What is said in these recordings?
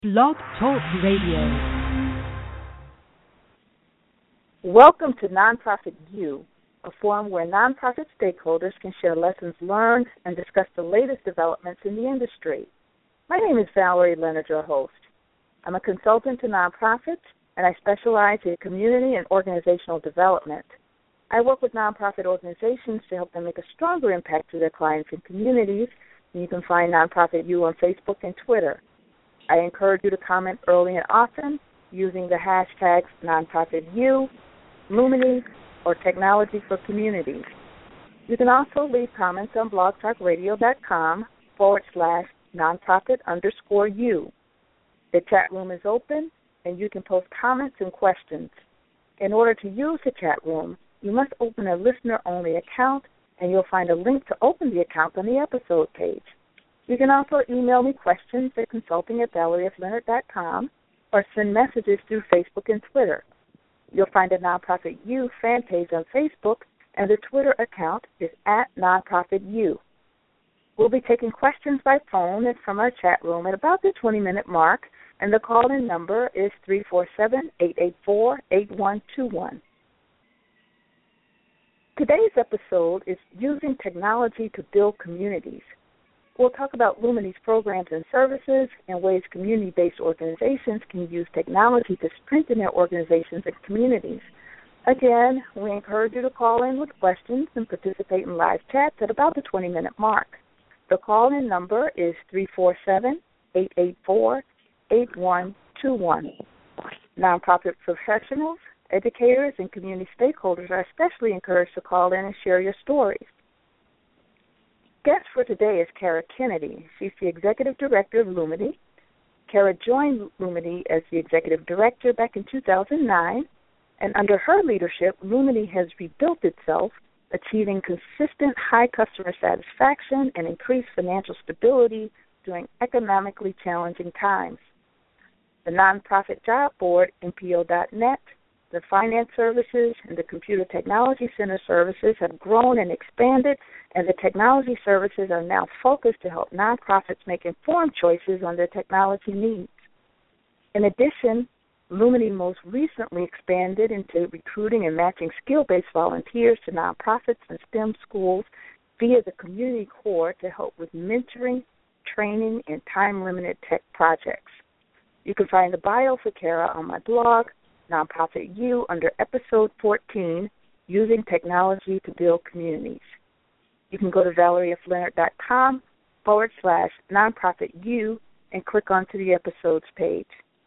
Blog Talk Radio. Welcome to Nonprofit U, a forum where nonprofit stakeholders can share lessons learned and discuss the latest developments in the industry. My name is Valerie Leonard, your host. I'm a consultant to nonprofits, and I specialize in community and organizational development. I work with nonprofit organizations to help them make a stronger impact to their clients and communities, and you can find Nonprofit U on Facebook and Twitter. I encourage you to comment early and often using the hashtags NonprofitU, Lumini, or Technology for Communities. You can also leave comments on blogtalkradio.com/nonprofit_U. The chat room is open, and you can post comments and questions. In order to use the chat room, you must open a listener-only account, and you'll find a link to open the account on the episode page. You can also email me questions at consulting@ValerieFleonard.com or send messages through Facebook and Twitter. You'll find a Nonprofit U fan page on Facebook, and the Twitter account is @NonprofitU. We'll be taking questions by phone and from our chat room at about the 20-minute mark, and the call-in number is 347-884-8121. Today's episode is Using Technology to Build Communities. We'll talk about Lumini's programs and services and ways community-based organizations can use technology to strengthen their organizations and communities. Again, we encourage you to call in with questions and participate in live chats at about the 20-minute mark. The call-in number is 347-884-8121. Nonprofit professionals, educators, and community stakeholders are especially encouraged to call in and share your stories. Guest for today is Kara Kennedy. She's the Executive Director of Lumini. Kara joined Lumini as the Executive Director back in 2009, and under her leadership, Lumini has rebuilt itself, achieving consistent high customer satisfaction and increased financial stability during economically challenging times. The Nonprofit Job Board, NPO.net, the Finance Services, and the Computer Technology Center services have grown and expanded, and the technology services are now focused to help nonprofits make informed choices on their technology needs. In addition, Lumini most recently expanded into recruiting and matching skill-based volunteers to nonprofits and STEM schools via the Community Corps to help with mentoring, training, and time-limited tech projects. You can find the bio for Kara on my blog, Nonprofit U, under Episode 14, Using Technology to Build Communities. You can go to ValerieFleonard.com/NonprofitU and click onto the episodes page.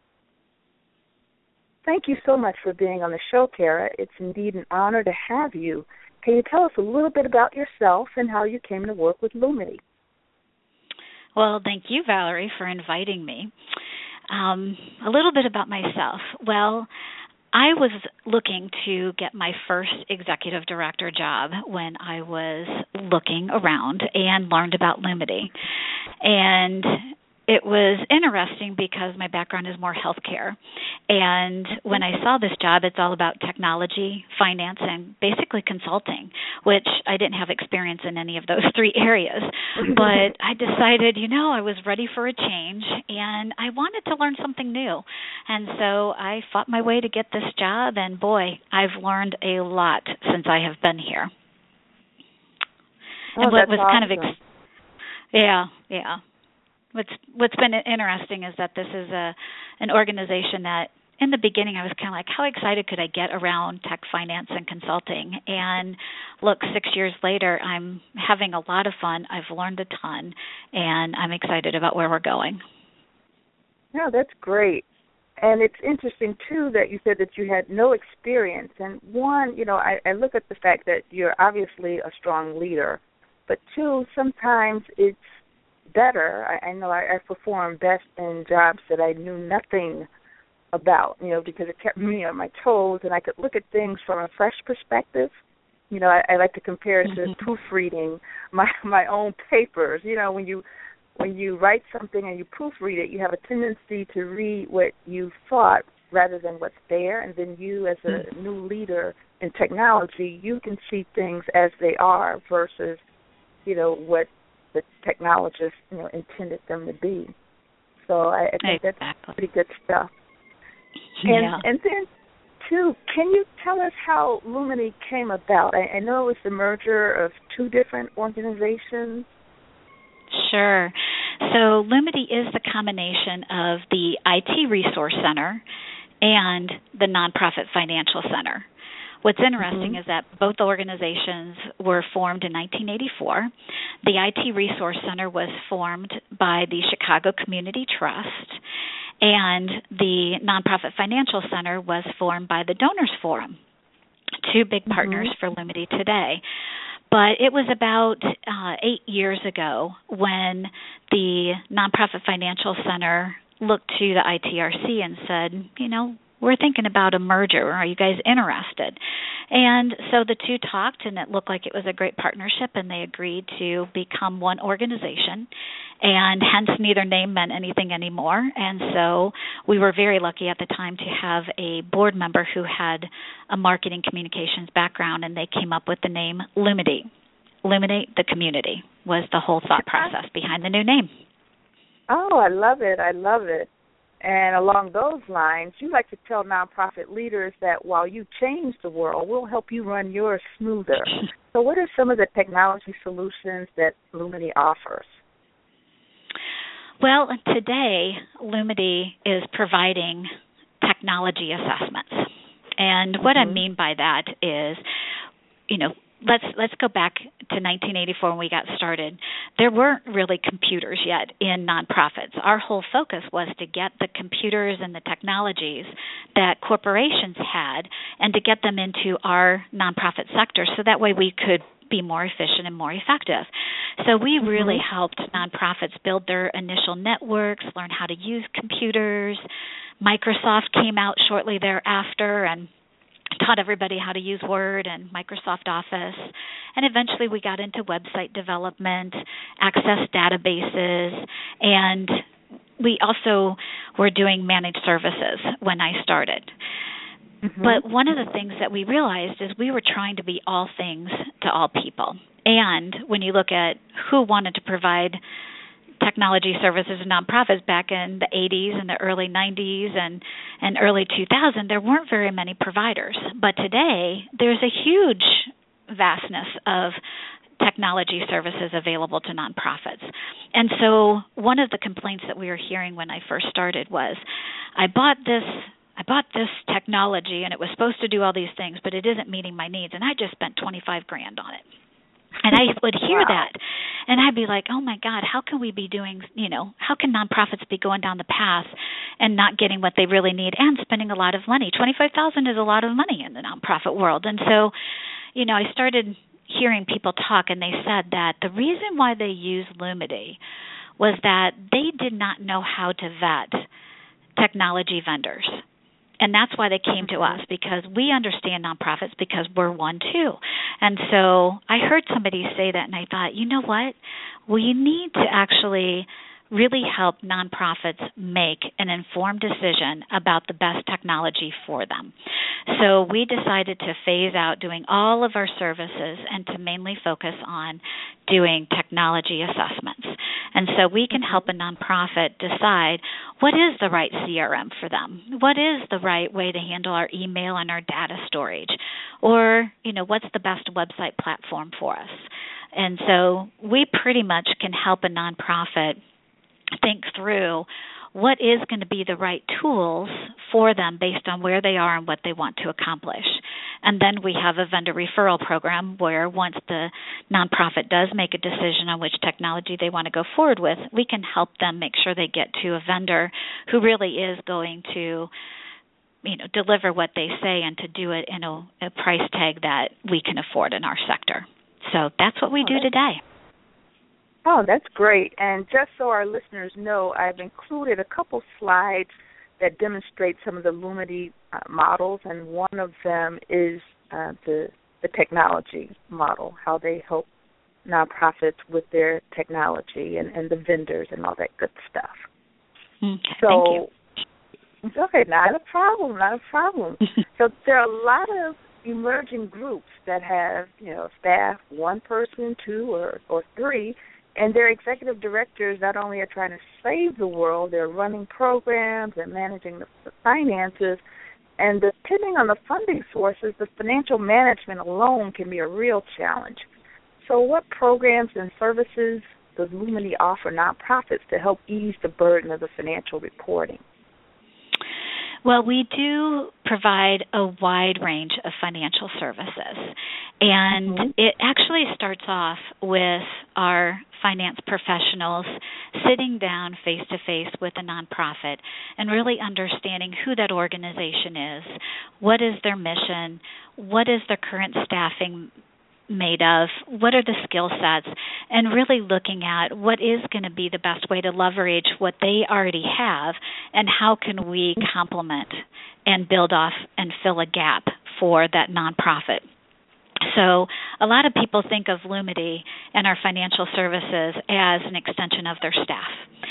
Thank you so much for being on the show, Kara. It's indeed an honor to have you. Can you tell us a little bit about yourself and how you came to work with Lumini? Well, thank you, Valerie, for inviting me. A little bit about myself. Well, I was looking to get my first executive director job when I was looking around and learned about Lumini. And it was interesting because my background is more healthcare. And when I saw this job, it's all about technology, finance, and basically consulting, which I didn't have experience in any of those three areas. But I decided, I was ready for a change, and I wanted to learn something new. And so I fought my way to get this job, and boy, I've learned a lot since I have been here. Oh, and what was awesome. kind of yeah. What's been interesting is that this is an organization that in the beginning I was kind of like, how excited could I get around tech finance and consulting? And look, 6 years later, I'm having a lot of fun. I've learned a ton, and I'm excited about where we're going. Yeah, that's great. And it's interesting, too, that you said that you had no experience. And one, I look at the fact that you're obviously a strong leader, but two, sometimes it's better. I know I performed best in jobs that I knew nothing about, because it kept me on my toes, and I could look at things from a fresh perspective. I like to compare it to proofreading my own papers. When you write something and you proofread it, you have a tendency to read what you thought rather than what's there, and then you, as a new leader in technology, you can see things as they are versus, what the technologist, intended them to be. So I think that's pretty good stuff. Yeah. And then, too, can you tell us how Lumity came about? I know it was the merger of two different organizations. Sure. So Lumity is the combination of the IT Resource Center and the Nonprofit Financial Center. What's interesting is that both organizations were formed in 1984. The IT Resource Center was formed by the Chicago Community Trust, and the Nonprofit Financial Center was formed by the Donors Forum, two big partners for Lumity today. But it was about 8 years ago when the Nonprofit Financial Center looked to the ITRC and said, you know, we're thinking about a merger. Are you guys interested? And so the two talked, and it looked like it was a great partnership, and they agreed to become one organization, and hence neither name meant anything anymore. And so we were very lucky at the time to have a board member who had a marketing communications background, and they came up with the name Lumity. Illuminate the community was the whole thought process behind the new name. Oh, I love it. I love it. And along those lines, you like to tell nonprofit leaders that while you change the world, we'll help you run yours smoother. So what are some of the technology solutions that Lumity offers? Well, today, Lumity is providing technology assessments. And what I mean by that is, you know, let's go back to 1984 when we got started. There weren't really computers yet in nonprofits. Our whole focus was to get the computers and the technologies that corporations had and to get them into our nonprofit sector so that way we could be more efficient and more effective. So we really helped nonprofits build their initial networks, learn how to use computers. Microsoft came out shortly thereafter and taught everybody how to use Word and Microsoft Office. And eventually we got into website development, access databases, and we also were doing managed services when I started. But one of the things that we realized is we were trying to be all things to all people. And when you look at who wanted to provide technology services to nonprofits back in the 80s and the early 90s and early 2000, there weren't very many providers. But today, there's a huge vastness of technology services available to nonprofits. And so one of the complaints that we were hearing when I first started was, I bought this technology and it was supposed to do all these things, but it isn't meeting my needs, and I just spent $25,000 on it. And I would hear that, and I'd be like, oh, my God, how can we be doing, how can nonprofits be going down the path and not getting what they really need and spending a lot of money? $25,000 is a lot of money in the nonprofit world. And so, I started hearing people talk, and they said that the reason why they used Lumity was that they did not know how to vet technology vendors. And that's why they came to us, because we understand nonprofits because we're one too. And so I heard somebody say that, and I thought, you know what? We need to actually really help nonprofits make an informed decision about the best technology for them. So we decided to phase out doing all of our services and to mainly focus on doing technology assessments. And so we can help a nonprofit decide what is the right CRM for them, what is the right way to handle our email and our data storage, or, what's the best website platform for us. And so we pretty much can help a nonprofit think through what is going to be the right tools for them based on where they are and what they want to accomplish. And then we have a vendor referral program where once the nonprofit does make a decision on which technology they want to go forward with, we can help them make sure they get to a vendor who really is going to deliver what they say and to do it in a price tag that we can afford in our sector. So that's what we do today. Oh, that's great. And just so our listeners know, I've included a couple slides that demonstrate some of the Lumity models, and one of them is the technology model, how they help nonprofits with their technology and the vendors and all that good stuff. Okay, thank you. Okay, not a problem. So there are a lot of emerging groups that have, staff, one person, two, or three, And their executive directors not only are trying to save the world, they're running programs and managing the finances. And depending on the funding sources, the financial management alone can be a real challenge. So what programs and services does Lumity offer nonprofits to help ease the burden of the financial reporting? Well, we do provide a wide range of financial services, and it actually starts off with our finance professionals sitting down face-to-face with a nonprofit and really understanding who that organization is, what is their mission, what is their current staffing made of, what are the skill sets, and really looking at what is going to be the best way to leverage what they already have and how can we complement and build off and fill a gap for that nonprofit. So a lot of people think of Lumity and our financial services as an extension of their staff.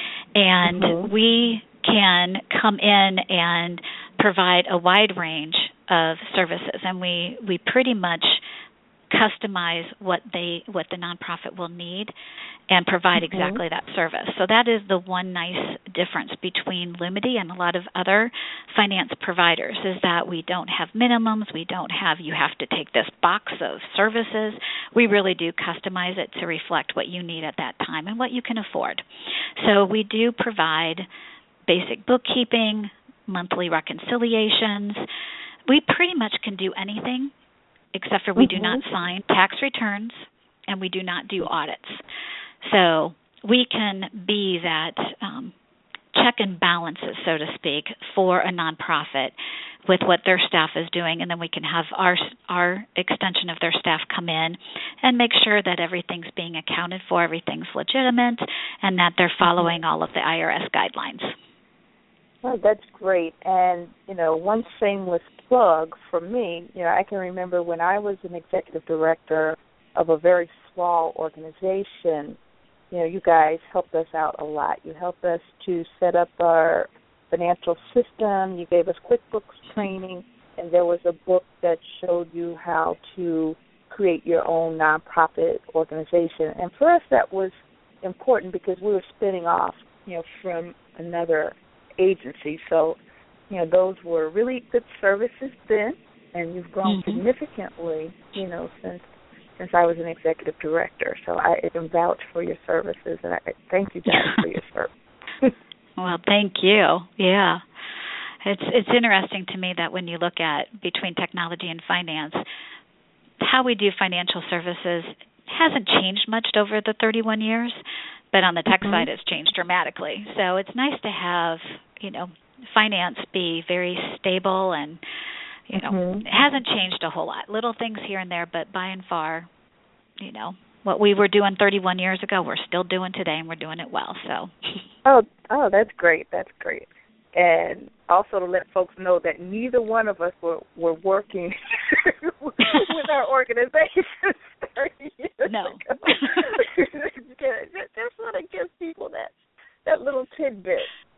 And we can come in and provide a wide range of services, and we pretty much customize what the nonprofit will need and provide exactly that service. So that is the one nice difference between Lumity and a lot of other finance providers, is that we don't have minimums, we don't have you have to take this box of services. We really do customize it to reflect what you need at that time and what you can afford. So we do provide basic bookkeeping, monthly reconciliations. We pretty much can do anything, except for we do not sign tax returns and we do not do audits. So we can be that check and balances, so to speak, for a nonprofit with what their staff is doing, and then we can have our extension of their staff come in and make sure that everything's being accounted for, everything's legitimate, and that they're following all of the IRS guidelines. Well, that's great. And, one shameless plug for me, I can remember when I was an executive director of a very small organization, you guys helped us out a lot. You helped us to set up our financial system. You gave us QuickBooks training, and there was a book that showed you how to create your own nonprofit organization. And for us, that was important because we were spinning off, from another agency. So, those were really good services then, and you've grown significantly, since I was an executive director. So I can vouch for your services, and I thank you guys for your service. Well, thank you. Yeah. It's interesting to me that when you look at between technology and finance, how we do financial services hasn't changed much over the 31 years, but on the tech side it's changed dramatically. So it's nice to have, finance be very stable and, it hasn't changed a whole lot. Little things here and there, but by and far, what we were doing 31 years ago, we're still doing today, and we're doing it well. So. Oh, that's great. That's great. And also to let folks know that neither one of us were working with our organization 30 years ago. Just want to give people that little tidbit.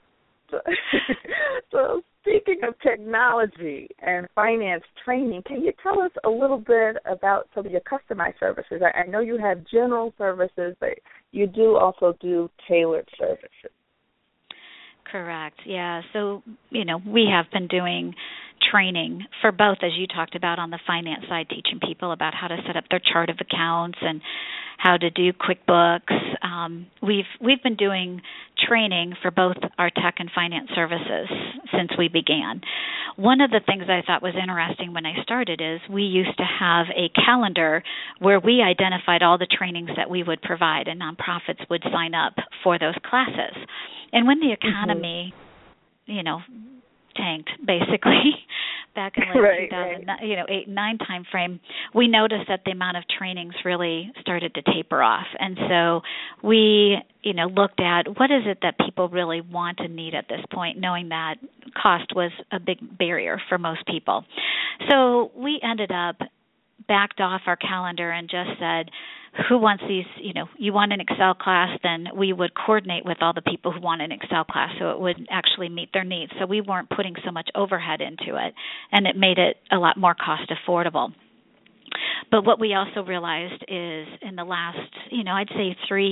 So speaking of technology and finance training, can you tell us a little bit about some of your customized services? I know you have general services, but you do also do tailored services. Correct. Yeah. So, we have been doing training for both, as you talked about on the finance side, teaching people about how to set up their chart of accounts and how to do QuickBooks. We've been doing training for both our tech and finance services since we began. One of the things I thought was interesting when I started is we used to have a calendar where we identified all the trainings that we would provide, and nonprofits would sign up for those classes. And when the economy, tanked basically back in like 2008-9 time frame, we noticed that the amount of trainings really started to taper off. And so we, looked at what is it that people really want and need at this point, knowing that cost was a big barrier for most people. So we ended up backed off our calendar and just said, who wants these, you want an Excel class, then we would coordinate with all the people who want an Excel class so it would actually meet their needs. So we weren't putting so much overhead into it, and it made it a lot more cost affordable. But what we also realized is in the last, I'd say three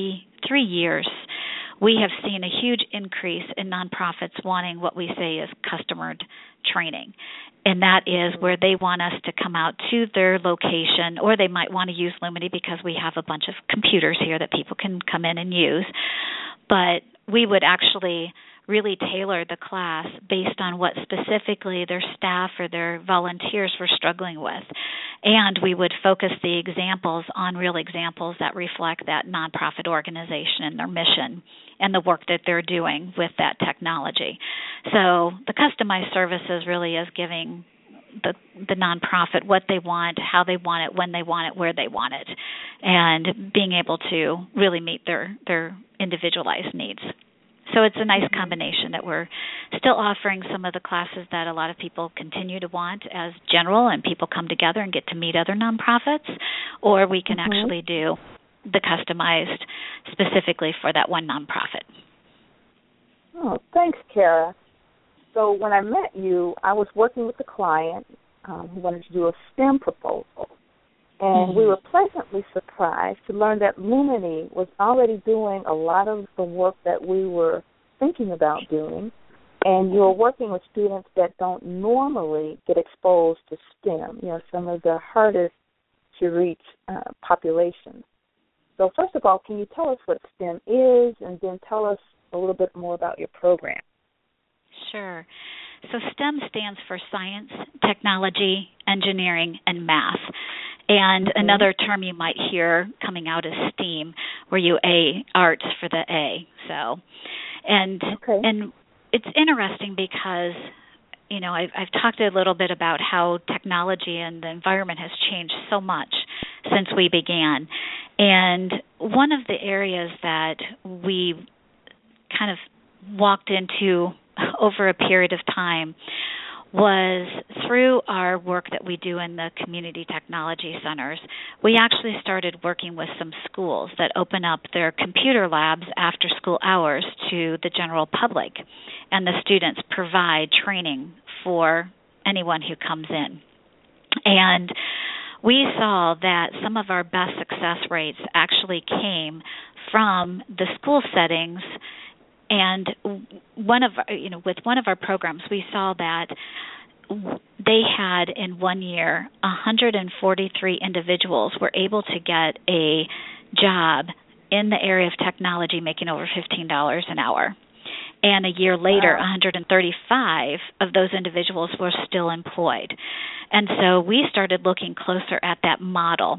3 years, we have seen a huge increase in nonprofits wanting what we say is customered training. And that is where they want us to come out to their location, or they might want to use Lumity because we have a bunch of computers here that people can come in and use. But we would actually really tailor the class based on what specifically their staff or their volunteers were struggling with. And we would focus the examples on real examples that reflect that nonprofit organization and their mission and the work that they're doing with that technology. So the customized services really is giving the nonprofit what they want, how they want it, when they want it, where they want it, and being able to really meet their individualized needs. So it's a nice combination that we're still offering some of the classes that a lot of people continue to want as general, and people come together and get to meet other nonprofits, or we can actually do the customized specifically for that one nonprofit. Oh, thanks, Kara. So when I met you, I was working with a client who wanted to do a STEM proposal. And we were pleasantly surprised to learn that Lumity was already doing a lot of the work that we were thinking about doing. And you're working with students that don't normally get exposed to STEM, some of the hardest to reach populations. So first of all, can you tell us what STEM is, and then tell us a little bit more about your program? Sure. So STEM stands for science, technology, engineering, and math. And another term you might hear coming out is STEAM, where you A, arts for the A. So, and it's interesting because, I've talked a little bit about how technology and the environment has changed so much since we began. And one of the areas that we kind of walked into over a period of time was through our work that we do in the community technology centers. We actually started working with some schools that open up their computer labs after school hours to the general public, and the students provide training for anyone who comes in. And we saw that some of our best success rates actually came from the school settings. And with one of our programs, we saw that they had in 1 year 143 individuals were able to get a job in the area of technology making over $15 an hour. And a year later, 135 of those individuals were still employed. And so we started looking closer at that model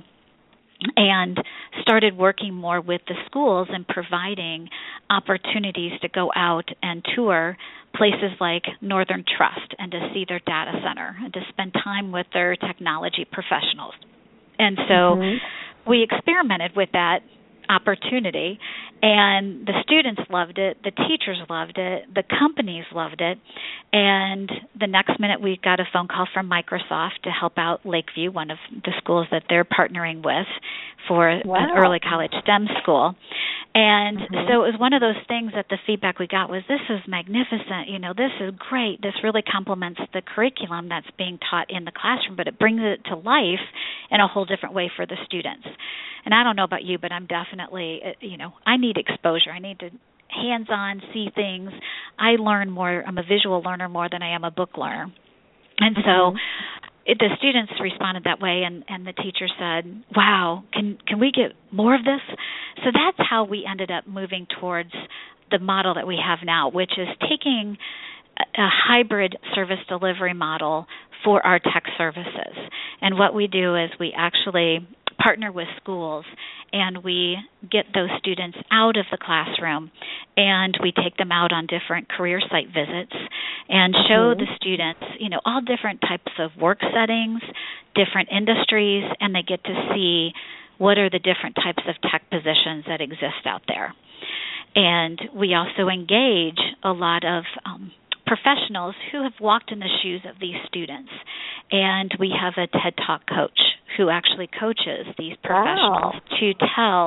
and started working more with the schools and providing opportunities to go out and tour places like Northern Trust and to see their data center and to spend time with their technology professionals. And so we experimented with that opportunity, and the students loved it, the teachers loved it, the companies loved it, and the next minute we got a phone call from Microsoft to help out Lakeview, one of the schools that they're partnering with for an early college STEM school. And so it was one of those things that the feedback we got was, this is magnificent, this is great, this really complements the curriculum that's being taught in the classroom, but it brings it to life in a whole different way for the students. And I don't know about you, but I'm definitely, I need exposure. I need to hands-on see things. I learn more. I'm a visual learner more than I am a book learner. And so the students responded that way, and the teacher said, wow, can we get more of this? So that's how we ended up moving towards the model that we have now, which is taking a hybrid service delivery model for our tech services. And what we do is we actually partner with schools, and we get those students out of the classroom, and we take them out on different career site visits and show the students, all different types of work settings, different industries, and they get to see what are the different types of tech positions that exist out there. And we also engage a lot of professionals who have walked in the shoes of these students. And we have a TED Talk coach who actually coaches these professionals to tell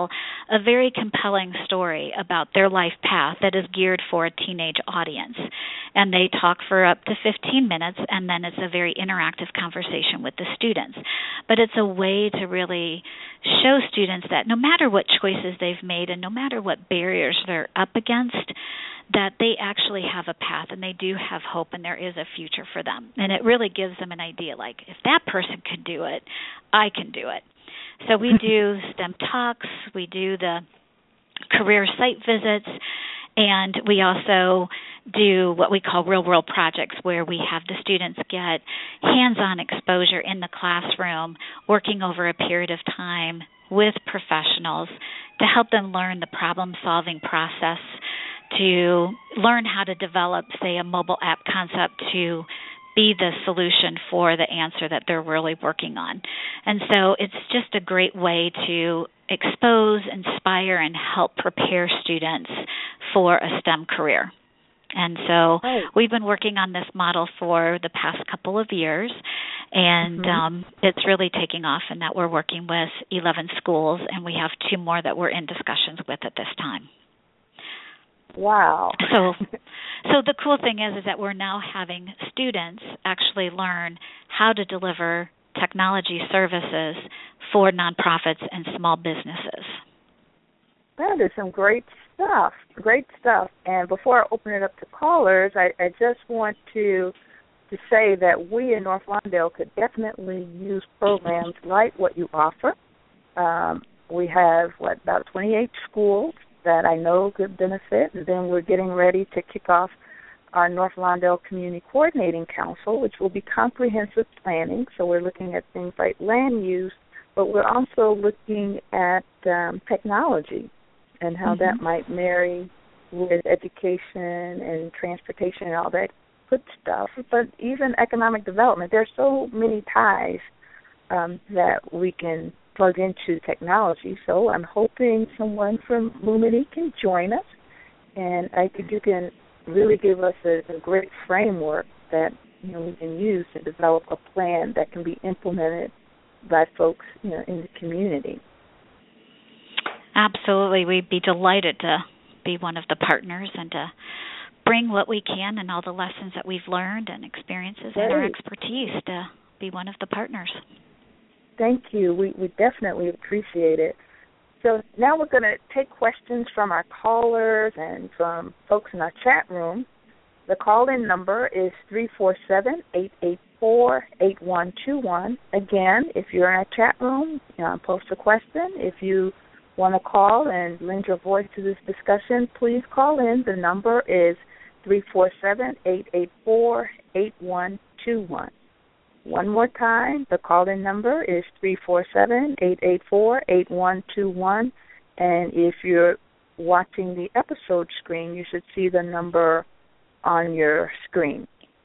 a very compelling story about their life path that is geared for a teenage audience. And they talk for up to 15 minutes, and then it's a very interactive conversation with the students. But it's a way to really show students that no matter what choices they've made and no matter what barriers they're up against, that they actually have a path and they do have hope and there is a future for them. And it really gives them an idea, like, if that person could do it, I can do it. So we do STEM talks, we do the career site visits, and we also do what we call real-world projects, where we have the students get hands-on exposure in the classroom, working over a period of time with professionals to help them learn the problem-solving process, to learn how to develop, say, a mobile app concept to be the solution for the answer that they're really working on. And so it's just a great way to expose, inspire, and help prepare students for a STEM career. And so we've been working on this model for the past couple of years, and it's really taking off in that we're working with 11 schools, and we have 2 more that we're in discussions with at this time. Wow. So the cool thing is that we're now having students actually learn how to deliver technology services for nonprofits and small businesses. That is some great stuff. And before I open it up to callers, I just want to say that we in North Lawndale could definitely use programs like what you offer. We have, about 28 schools that I know could benefit, and then we're getting ready to kick off our North Lawndale Community Coordinating Council, which will be comprehensive planning. So we're looking at things like land use, but we're also looking at technology and how that might marry with education and transportation and all that good stuff. But even economic development, there's so many ties that we can plug into technology. So I'm hoping someone from Lumity can join us, and I think you can really give us a great framework that we can use to develop a plan that can be implemented by folks in the community. Absolutely. We'd be delighted to be one of the partners and to bring what we can and all the lessons that we've learned and experiences and our expertise to be one of the partners. Thank you. We definitely appreciate it. So now we're going to take questions from our callers and from folks in our chat room. The call-in number is 347-884-8121. Again, if you're in our chat room, post a question. If you want to call and lend your voice to this discussion, please call in. The number is 347-884-8121. One more time, the call-in number is 347-884-8121. And if you're watching the episode screen, you should see the number on your screen.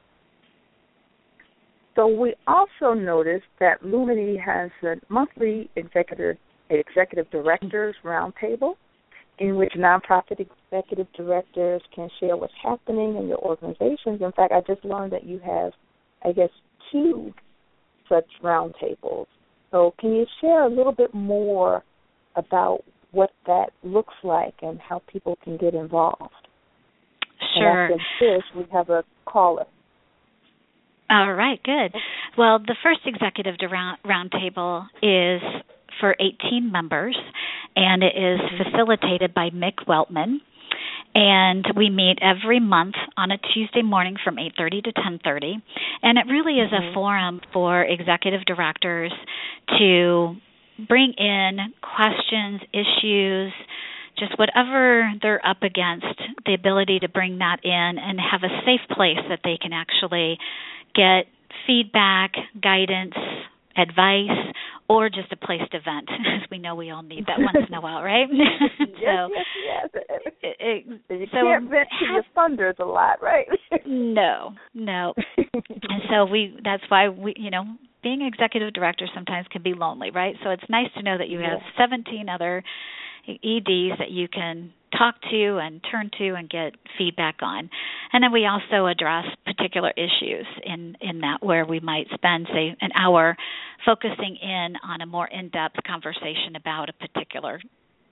So we also noticed that Lumity has a monthly executive directors roundtable in which nonprofit executive directors can share what's happening in their organizations. In fact, I just learned that you have, 2 such roundtables. So can you share a little bit more about what that looks like and how people can get involved? Sure. And after this, we have a caller. All right, good. Well, the first executive roundtable is for 18 members, and it is facilitated by Mick Weltman. And we meet every month on a Tuesday morning from 8:30 to 10:30. And it really is a forum for executive directors to bring in questions, issues, just whatever they're up against, the ability to bring that in and have a safe place that they can actually get feedback, guidance, advice, or just a place to vent, as we know we all need that once in a while, right? Yes. You can't vent to your funders a lot, right? No. And so that's why being executive director sometimes can be lonely, right? So it's nice to know that you have 17 other EDs that you can talk to and turn to and get feedback on. And then we also address particular issues in that, where we might spend, say, an hour focusing in on a more in-depth conversation about a particular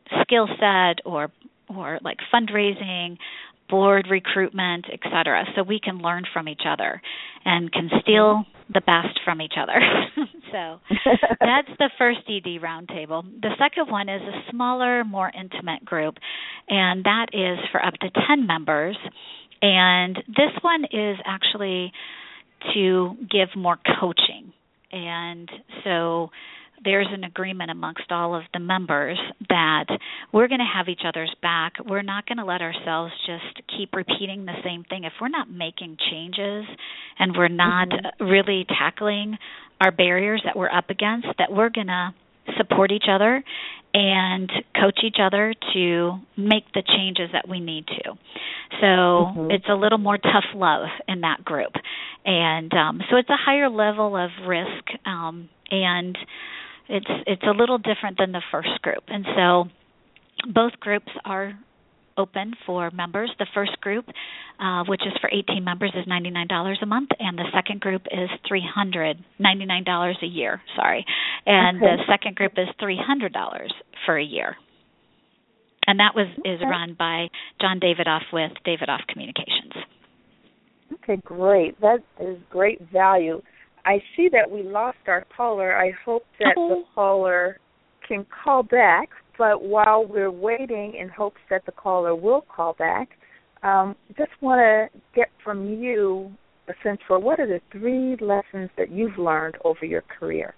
skill set or like fundraising, board recruitment, etc. So we can learn from each other and can steal the best from each other. So that's the first ED roundtable. The second one is a smaller, more intimate group, and that is for up to 10 members. And this one is actually to give more coaching. And so there's an agreement amongst all of the members that we're going to have each other's back. We're not going to let ourselves just keep repeating the same thing. If we're not making changes and we're not really tackling our barriers that we're up against, that we're going to support each other and coach each other to make the changes that we need to. So it's a little more tough love in that group. And so it's a higher level of risk, and it's a little different than the first group. And so both groups are open for members. The first group, which is for 18 members, is $99 a month, and the second group is $399 a year. And the second group is $300 for a year. And that is run by John Davidoff with Davidoff Communications. Okay, great. That is great value. I see that we lost our caller. I hope that the caller can call back. But while we're waiting in hopes that the caller will call back, just want to get from you a sense for what are the 3 lessons that you've learned over your career?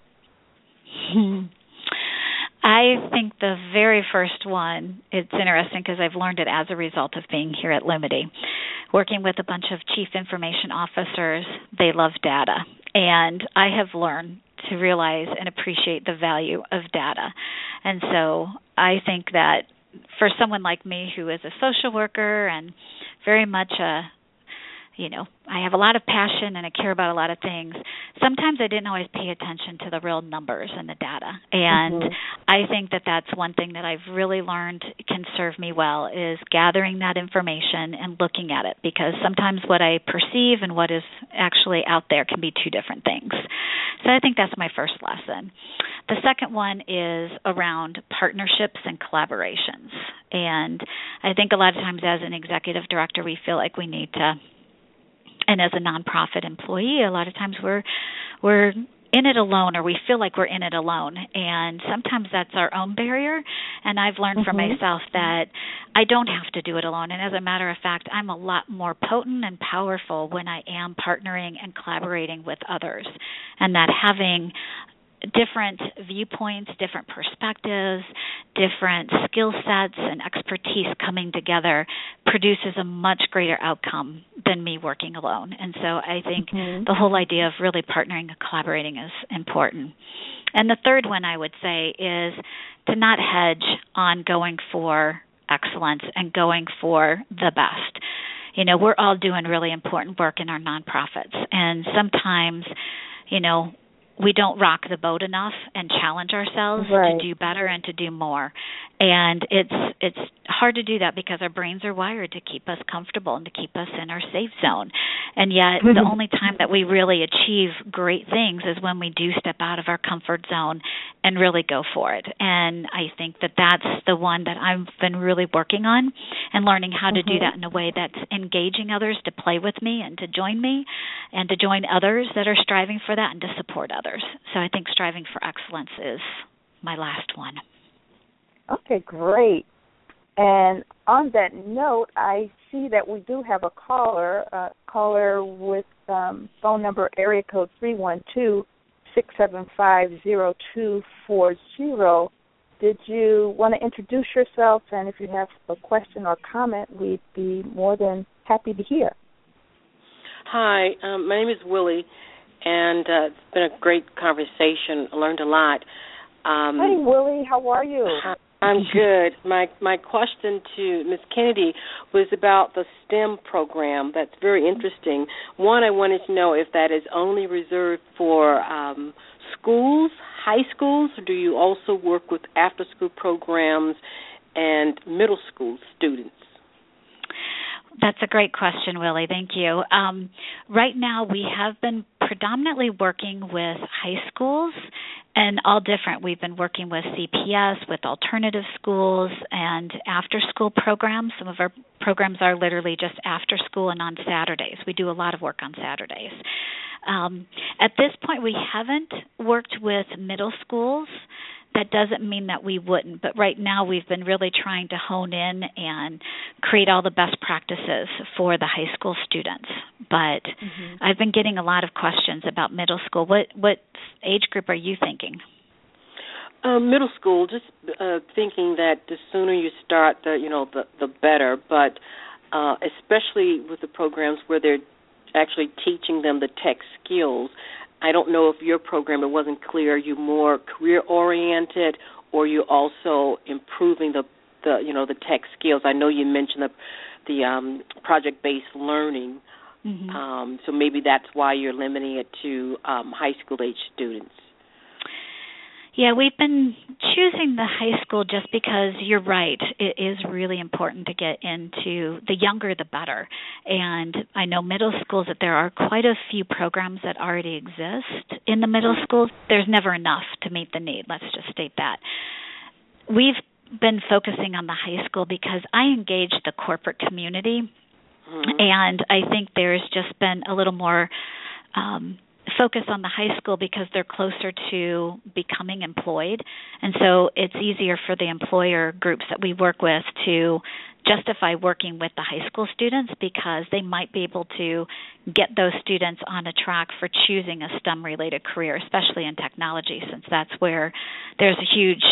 I think the very first one, it's interesting because I've learned it as a result of being here at Lumity. Working with a bunch of chief information officers, they love data. And I have learned to realize and appreciate the value of data. And so I think that for someone like me who is a social worker and very much I have a lot of passion and I care about a lot of things, sometimes I didn't always pay attention to the real numbers and the data. And I think that that's one thing that I've really learned can serve me well is gathering that information and looking at it, because sometimes what I perceive and what is actually out there can be 2 different things. So I think that's my first lesson. The second one is around partnerships and collaborations. And I think a lot of times as an executive director, we feel like we need to, and as a nonprofit employee, a lot of times we're in it alone, or we feel like we're in it alone. And sometimes that's our own barrier. And I've learned for myself that I don't have to do it alone. And as a matter of fact, I'm a lot more potent and powerful when I am partnering and collaborating with others. And that having different viewpoints, different perspectives, different skill sets and expertise coming together produces a much greater outcome than me working alone. And so I think the whole idea of really partnering and collaborating is important. And the third one I would say is to not hedge on going for excellence and going for the best. We're all doing really important work in our nonprofits, and sometimes, we don't rock the boat enough and challenge ourselves to do better and to do more. And it's hard to do that because our brains are wired to keep us comfortable and to keep us in our safe zone. And yet the only time that we really achieve great things is when we do step out of our comfort zone and really go for it. And I think that that's the one that I've been really working on and learning how to do that in a way that's engaging others to play with me and to join me and to join others that are striving for that and to support others. So I think striving for excellence is my last one. Okay, great. And on that note, I see that we do have a caller with phone number area code 312-675-0240. Did you want to introduce yourself? And if you have a question or comment, we'd be more than happy to hear. Hi, my name is Willie, and it's been a great conversation. I learned a lot. Hey, Willie, how are you? I'm good. My question to Ms. Kennedy was about the STEM program. That's very interesting. One, I wanted to know if that is only reserved for schools, high schools, or do you also work with after-school programs and middle school students? That's a great question, Willie. Thank you. Right now, we have been predominantly working with high schools and all different. We've been working with CPS, with alternative schools, and after-school programs. Some of our programs are literally just after school and on Saturdays. We do a lot of work on Saturdays. At this point, we haven't worked with middle schools. That doesn't mean that we wouldn't, but right now we've been really trying to hone in and create all the best practices for the high school students. But I've been getting a lot of questions about middle school. What age group are you thinking? Middle school, just thinking that the sooner you start, the better. But especially with the programs where they're actually teaching them the tech skills. I don't know if your program, it wasn't clear, are you more career-oriented or are you also improving the tech skills? I know you mentioned the project-based learning, so maybe that's why you're limiting it to high school-age students. Yeah, we've been choosing the high school just because you're right. It is really important to get into the younger the better. And I know middle schools that there are quite a few programs that already exist in the middle schools. There's never enough to meet the need. Let's just state that. We've been focusing on the high school because I engage the corporate community, and I think there's just been a little more focus on the high school because they're closer to becoming employed, and so it's easier for the employer groups that we work with to justify working with the high school students because they might be able to get those students on a track for choosing a STEM-related career, especially in technology, since that's where there's a huge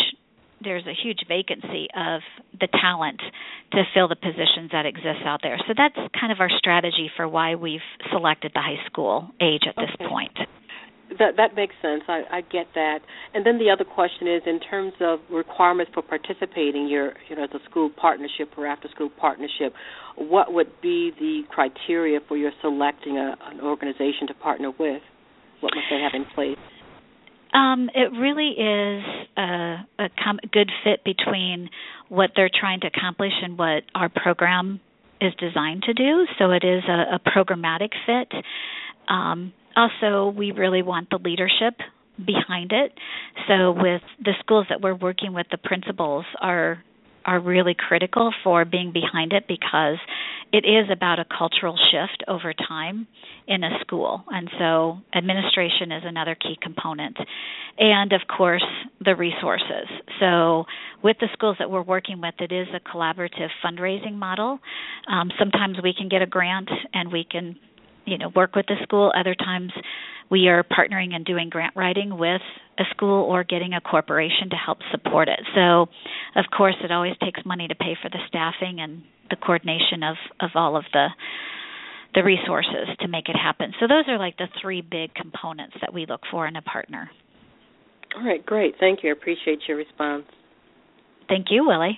vacancy of the talent to fill the positions that exist out there. So that's kind of our strategy for why we've selected the high school age at this point. That makes sense. I get that. And then the other question is, in terms of requirements for participating, as a school partnership or after-school partnership, what would be the criteria for your selecting an organization to partner with? What must they have in place? It really is a good fit between what they're trying to accomplish and what our program is designed to do. So it is a programmatic fit. Also, we really want the leadership behind it. So with the schools that we're working with, the principals are really critical for being behind it because it is about a cultural shift over time in a school. And so administration is another key component. And, of course, the resources. So with the schools that we're working with, it is a collaborative fundraising model. Sometimes we can get a grant and we can work with the school. Other times we are partnering and doing grant writing with a school or getting a corporation to help support it. So, of course, it always takes money to pay for the staffing and the coordination of all of the resources to make it happen. So those are like the three big components that we look for in a partner. All right, great. Thank you. I appreciate your response. Thank you, Willie.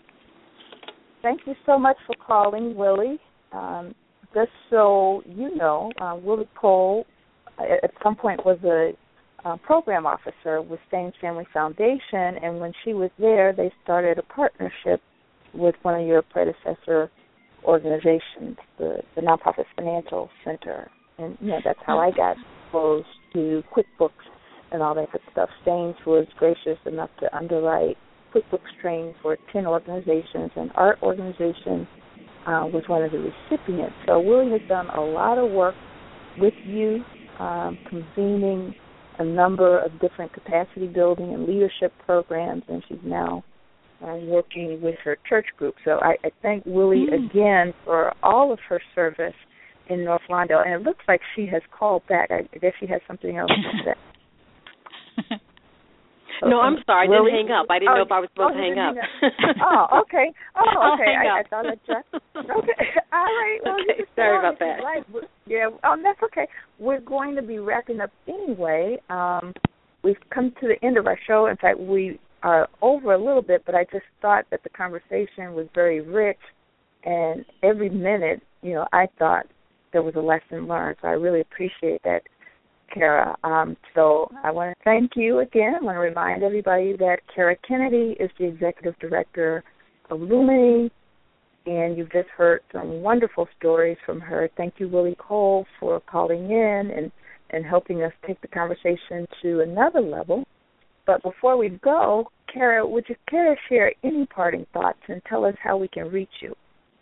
Thank you so much for calling, Willie. Just so you know, Willie Cole at some point was a program officer with Staines Family Foundation, and when she was there, they started a partnership with one of your predecessor organizations, the Nonprofit Financial Center. And, that's how I got exposed to QuickBooks and all that good stuff. Staines was gracious enough to underwrite QuickBooks training for 10 organizations, and our organization was one of the recipients. So Willie has done a lot of work with you, convening a number of different capacity building and leadership programs, and she's now working with her church group. So I thank Willie again for all of her service in North Lawndale. And it looks like she has called back. I guess she has something else to say. No, I'm sorry. I didn't hang up. I didn't know if I was supposed to hang up. Okay. Okay. I thought I checked. Okay. All right. Well, okay. Sorry about that. Right. Yeah. That's okay. We're going to be wrapping up anyway. We've come to the end of our show. In fact, we are over a little bit, but I just thought that the conversation was very rich, and every minute, I thought there was a lesson learned. So I really appreciate that, Kara. So I want to thank you again. I want to remind everybody that Kara Kennedy is the Executive Director of Lumini, and you've just heard some wonderful stories from her. Thank you, Willie Cole, for calling in and and helping us take the conversation to another level. But before we go, Kara, would you care to share any parting thoughts and tell us how we can reach you?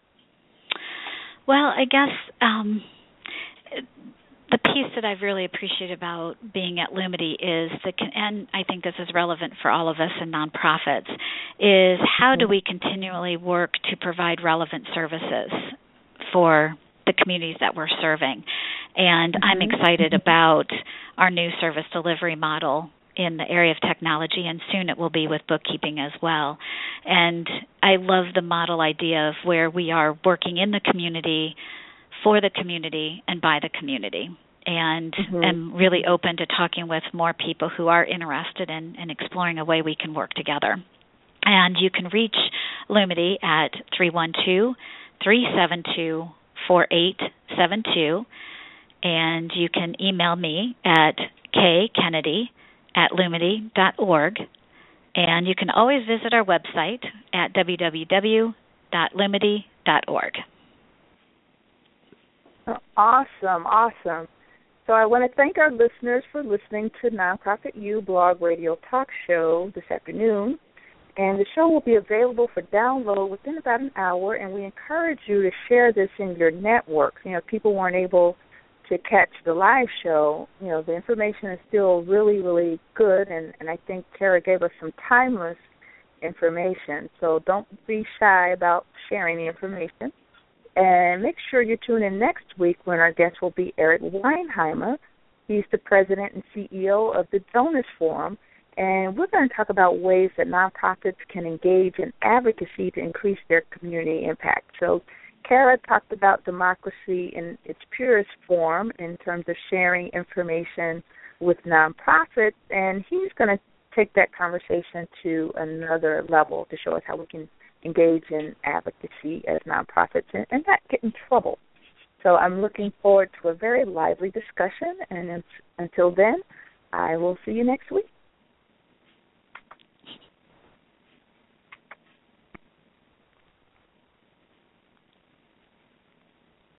Well, I guess the piece that I've really appreciated about being at Lumity is, and I think this is relevant for all of us in nonprofits, is how do we continually work to provide relevant services for the communities that we're serving. And I'm excited about our new service delivery model in the area of technology, and soon it will be with bookkeeping as well. And I love the model idea of where we are working in the community, for the community, and by the community. And I'm really open to talking with more people who are interested in exploring a way we can work together. And you can reach Lumity at 312-372-4872, and you can email me at kkennedy@lumity.org, and you can always visit our website at www.lumity.org. Awesome. So I want to thank our listeners for listening to Nonprofit U Blog Radio Talk Show this afternoon. And the show will be available for download within about an hour, and we encourage you to share this in your networks. You know, if people weren't able to catch the live show, you know, the information is still really, really good, and I think Kara gave us some timeless information. So don't be shy about sharing the information. And make sure you tune in next week when our guest will be Eric Weinheimer. He's the president and CEO of the Donors Forum, and we're going to talk about ways that nonprofits can engage in advocacy to increase their community impact. So Kara talked about democracy in its purest form in terms of sharing information with nonprofits, and he's going to take that conversation to another level to show us how we can engage in advocacy as nonprofits and not get in trouble. So I'm looking forward to a very lively discussion, and until then, I will see you next week.